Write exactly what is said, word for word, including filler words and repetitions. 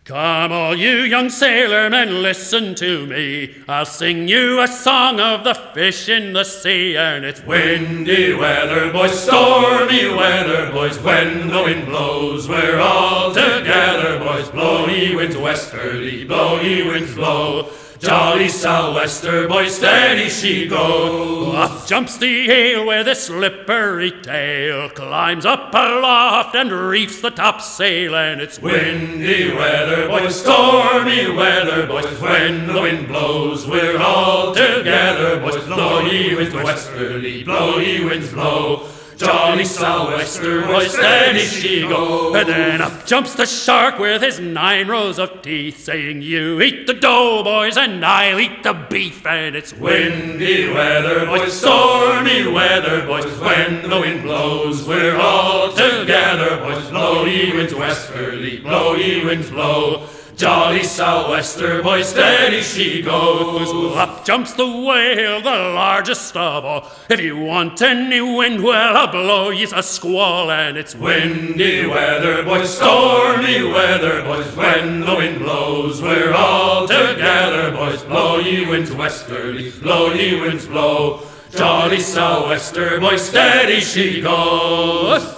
Come all you young sailormen, listen to me. I'll sing you a song of the fish in the sea, and it's windy weather, boys, stormy weather, boys. When the wind blows, we're all together, boys. Blow ye winds westerly, blow ye winds blow. Jolly sou'wester, boys, steady she goes. Up jumps the ale with his slippery tail, climbs up aloft and reefs the topsail, and it's windy weather, boys, stormy weather, boys. When the wind blows, we're all together, boys. Blow ye winds westerly, blow ye winds blow. Jolly sou'wester, boys, steady she goes. And then up jumps the shark with his nine rows of teeth, saying, you eat the dough, boys, and I'll eat the beef, and it's windy weather, boys, stormy weather, boys. When the wind blows, we're all together, boys. Blow ye winds westerly, blow ye winds blow. Jolly sou'wester, boys, steady she goes. Up jumps the whale, the largest of all. If you want any wind, well, I'll blow ye a squall, and it's windy weather, boys, stormy weather, boys. When the wind blows, we're all together, boys. Blow ye winds westerly, blow ye winds blow. Jolly sou'wester, boys, steady she goes.